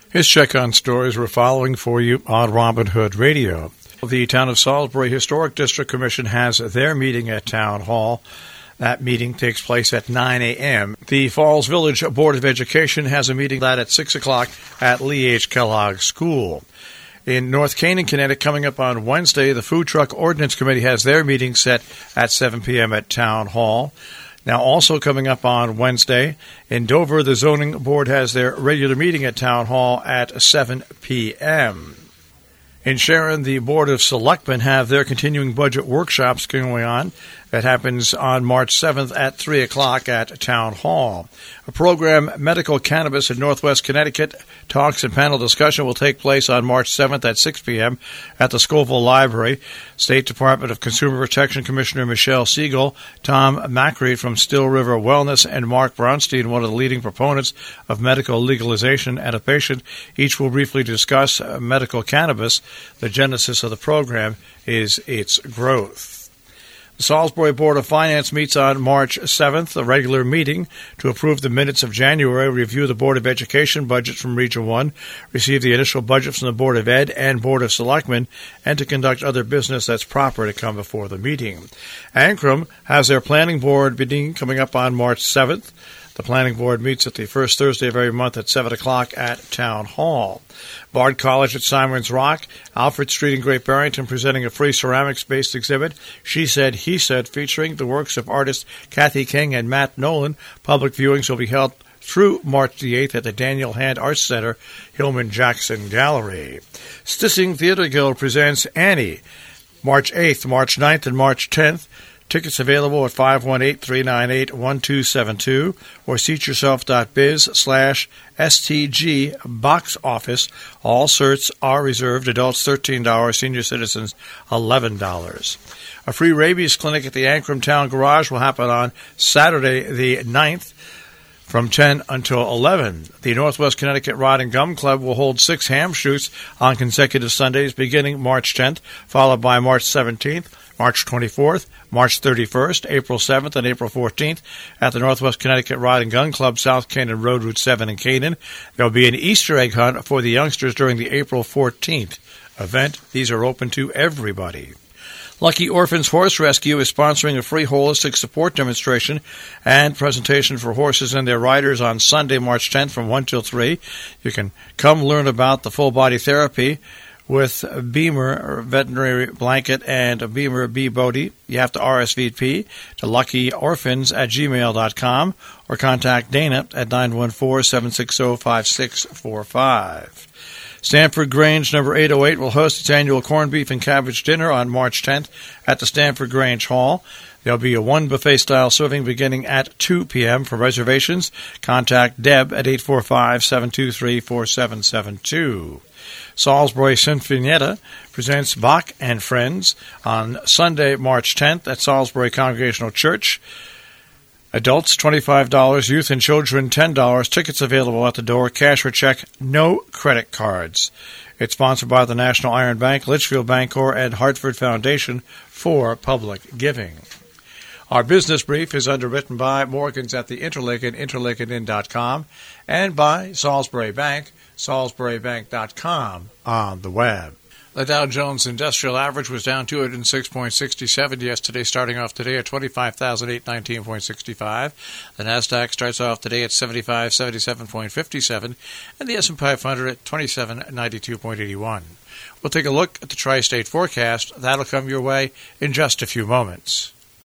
His check on stories we're following for you on Robin Hood Radio. The Town of Salisbury Historic District Commission has their meeting at Town Hall. That meeting takes place at 9 a.m. The Falls Village Board of Education has a meeting at 6 o'clock at Lee H. Kellogg School. In North Canaan, Connecticut, coming up on Wednesday, the Food Truck Ordinance Committee has their meeting set at 7 p.m. at Town Hall. Now, also coming up on Wednesday, in Dover, the Zoning Board has their regular meeting at Town Hall at 7 p.m. In Sharon, the Board of Selectmen have their continuing budget workshops going on. That happens on March 7th at 3 o'clock at Town Hall. A program, Medical Cannabis in Northwest Connecticut, talks and panel discussion will take place on March 7th at 6 p.m. at the Scoville Library. State Department of Consumer Protection Commissioner Michelle Siegel, Tom Macri from Still River Wellness, and Mark Bronstein, one of the leading proponents of medical legalization, and a patient, each will briefly discuss medical cannabis. The genesis of the program is its growth. The Salisbury Board of Finance meets on March 7th, a regular meeting to approve the minutes of January, review the Board of Education budgets from Region 1, receive the initial budget from the Board of Ed and Board of Selectmen, and to conduct other business that's proper to come before the meeting. Ancram has their planning board meeting coming up on March 7th. The Planning Board meets at the first Thursday of every month at 7 o'clock at Town Hall. Bard College at Simon's Rock, Alfred Street in Great Barrington, presenting a free ceramics-based exhibit, She Said, He Said, featuring the works of artists Kathy King and Matt Nolan. Public viewings will be held through March the 8th at the Daniel Hand Arts Center, Hillman Jackson Gallery. Stissing Theater Guild presents Annie, March 8th, March 9th, and March 10th. Tickets available at 518-398-1272 or seatyourself.biz/STG box office. All certs are reserved. Adults $13, senior citizens $11. A free rabies clinic at the Ancram Town Garage will happen on Saturday the 9th from 10 until 11. The Northwest Connecticut Rod and Gum Club will hold 6 ham shoots on consecutive Sundays beginning March 10th, followed by March 17th, March 24th, March 31st, April 7th, and April 14th at the Northwest Connecticut Rod and Gun Club, South Canaan Road, Route 7 in Canaan. There will be an Easter egg hunt for the youngsters during the April 14th event. These are open to everybody. Lucky Orphans Horse Rescue is sponsoring a free holistic support demonstration and presentation for horses and their riders on Sunday, March 10th from 1 till 3. You can come learn about the full-body therapy with Beamer Veterinary Blanket and Beamer Bee Bodie. You have to RSVP to luckyorphans@gmail.com or contact Dana at 914-760-5645. Stanford Grange number 808 will host its annual corned beef and cabbage dinner on March 10th at the Stanford Grange Hall. There'll be a one buffet-style serving beginning at 2 p.m. For reservations, contact Deb at 845-723-4772. Salisbury Sinfonietta presents Bach and Friends on Sunday, March 10th at Salisbury Congregational Church. Adults, $25, youth and children, $10. Tickets available at the door, cash or check, no credit cards. It's sponsored by the National Iron Bank, Litchfield Bancorp, and Hartford Foundation for Public Giving. Our business brief is underwritten by Morgans at the Interlaken, interlakenin.com, and by Salisbury Bank, salisburybank.com on the web. The Dow Jones Industrial Average was down 206.67 yesterday, starting off today at 25,819.65. The Nasdaq starts off today at 7577.57, and the S&P 500 at 2792.81. We'll take a look at the tri-state forecast. That'll come your way in just a few moments.